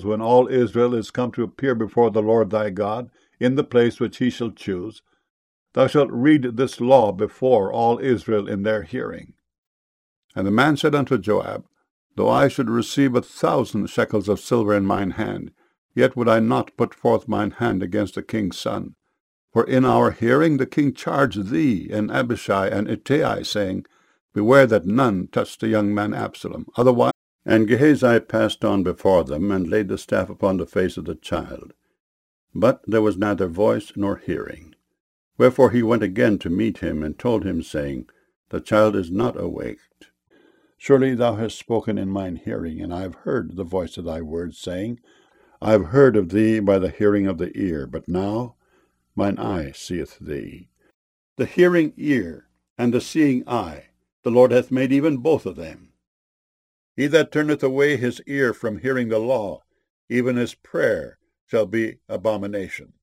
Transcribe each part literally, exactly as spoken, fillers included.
when all Israel is come to appear before the Lord thy God, in the place which he shall choose, thou shalt read this law before all Israel in their hearing. And the man said unto Joab, Though I should receive a thousand shekels of silver in mine hand, yet would I not put forth mine hand against the king's son. For in our hearing the king charged thee, and Abishai, and Ittai, saying, Beware that none touch the young man Absalom, otherwise. And Gehazi passed on before them, and laid the staff upon the face of the child. But there was neither voice nor hearing. Wherefore he went again to meet him, and told him, saying, The child is not awaked. Surely thou hast spoken in mine hearing, and I have heard the voice of thy words, saying, I have heard of thee by the hearing of the ear, but now mine eye seeth thee. The hearing ear and the seeing eye, the Lord hath made even both of them. He that turneth away his ear from hearing the law, even his prayer shall be abomination.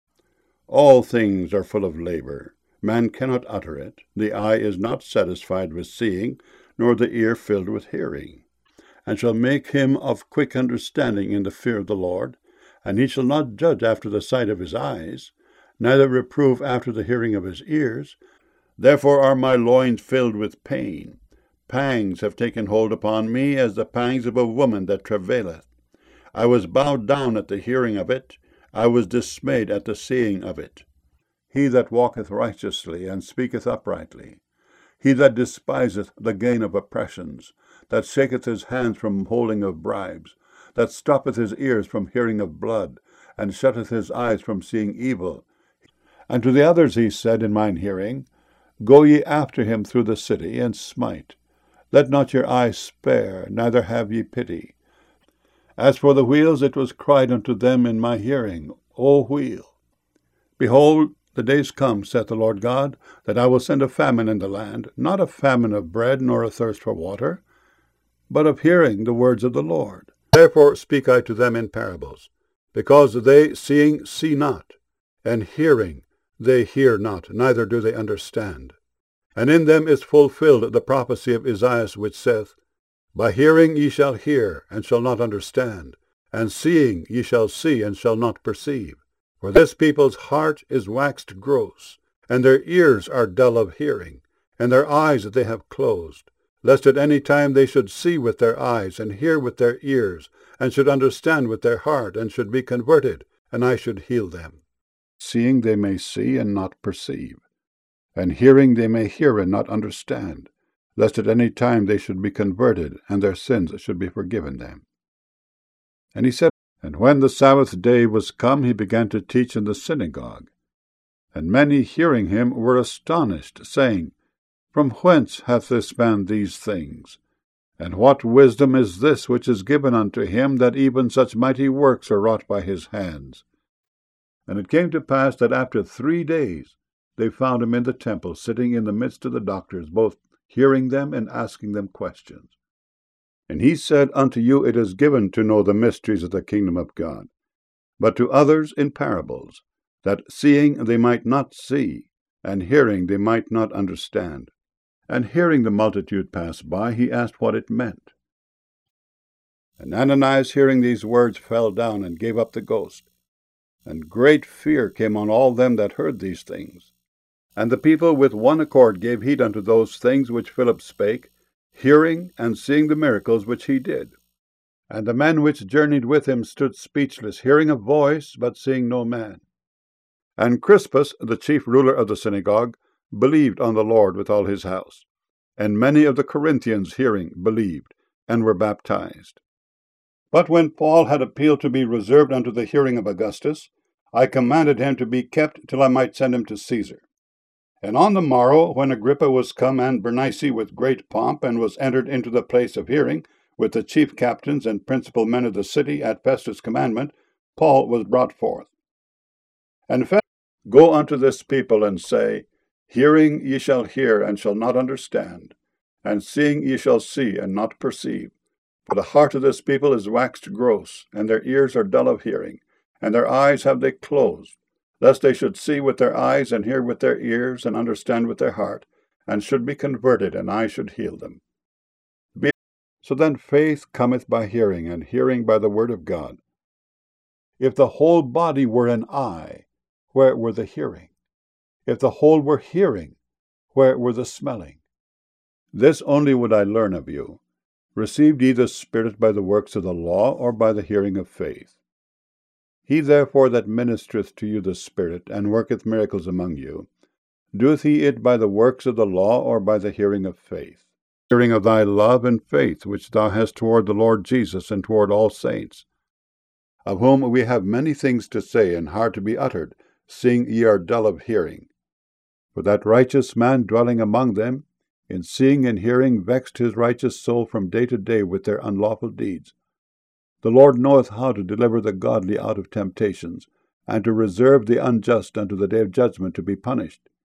All things are full of labor. Man cannot utter it. The eye is not satisfied with seeing, nor the ear filled with hearing. And shall make him of quick understanding in the fear of the Lord, and he shall not judge after the sight of his eyes, neither reprove after the hearing of his ears. Therefore are my loins filled with pain. Pangs have taken hold upon me, as the pangs of a woman that travaileth. I was bowed down at the hearing of it. I was dismayed at the seeing of it. He that walketh righteously, and speaketh uprightly, he that despiseth the gain of oppressions, that shaketh his hands from holding of bribes, that stoppeth his ears from hearing of blood, and shutteth his eyes from seeing evil. And to the others he said in mine hearing, Go ye after him through the city, and smite. Let not your eye spare, neither have ye pity. As for the wheels, it was cried unto them in my hearing, O wheel! Behold, the days come, saith the Lord God, that I will send a famine in the land, not a famine of bread, nor a thirst for water, but of hearing the words of the Lord. Therefore speak I to them in parables, because they seeing see not, and hearing they hear not, neither do they understand. And in them is fulfilled the prophecy of Isaiah, which saith, By hearing ye shall hear, and shall not understand, and seeing ye shall see, and shall not perceive. For this people's heart is waxed gross, and their ears are dull of hearing, and their eyes they have closed, lest at any time they should see with their eyes, and hear with their ears, and should understand with their heart, and should be converted, and I should heal them. Seeing they may see and not perceive, and hearing they may hear and not understand, lest at any time they should be converted, and their sins should be forgiven them. And he said, And when the Sabbath day was come, he began to teach in the synagogue. And many hearing him were astonished, saying, From whence hath this man these things? And what wisdom is this which is given unto him, that even such mighty works are wrought by his hands? And it came to pass that after three days they found him in the temple, sitting in the midst of the doctors, both hearing them and asking them questions. And he said, Unto you it is given to know the mysteries of the kingdom of God, but to others in parables, that seeing they might not see, and hearing they might not understand. And hearing the multitude pass by, he asked what it meant. And Ananias, hearing these words, fell down and gave up the ghost. And great fear came on all them that heard these things. And the people with one accord gave heed unto those things which Philip spake, hearing and seeing the miracles which he did. And the men which journeyed with him stood speechless, hearing a voice, but seeing no man. And Crispus, the chief ruler of the synagogue, believed on the Lord with all his house. And many of the Corinthians, hearing, believed, and were baptized. But when Paul had appealed to be reserved unto the hearing of Augustus, I commanded him to be kept till I might send him to Caesar. And on the morrow, when Agrippa was come, and Bernice with great pomp, and was entered into the place of hearing, with the chief captains and principal men of the city, at Festus' commandment, Paul was brought forth. And Festus, Go unto this people, and say, Hearing ye shall hear, and shall not understand, and seeing ye shall see, and not perceive. For the heart of this people is waxed gross, and their ears are dull of hearing, and their eyes have they closed, lest they should see with their eyes, and hear with their ears, and understand with their heart, and should be converted, and I should heal them. So then faith cometh by hearing, and hearing by the word of God. If the whole body were an eye, where were the hearing? If the whole were hearing, where were the smelling? This only would I learn of you. Received ye the Spirit by the works of the law, or by the hearing of faith? He therefore that ministereth to you the Spirit, and worketh miracles among you, doeth he it by the works of the law, or by the hearing of faith? Hearing of thy love and faith which thou hast toward the Lord Jesus, and toward all saints, of whom we have many things to say, and hard to be uttered, seeing ye are dull of hearing. For that righteous man dwelling among them, in seeing and hearing, vexed his righteous soul from day to day with their unlawful deeds. The Lord knoweth how to deliver the godly out of temptations, and to reserve the unjust unto the day of judgment to be punished.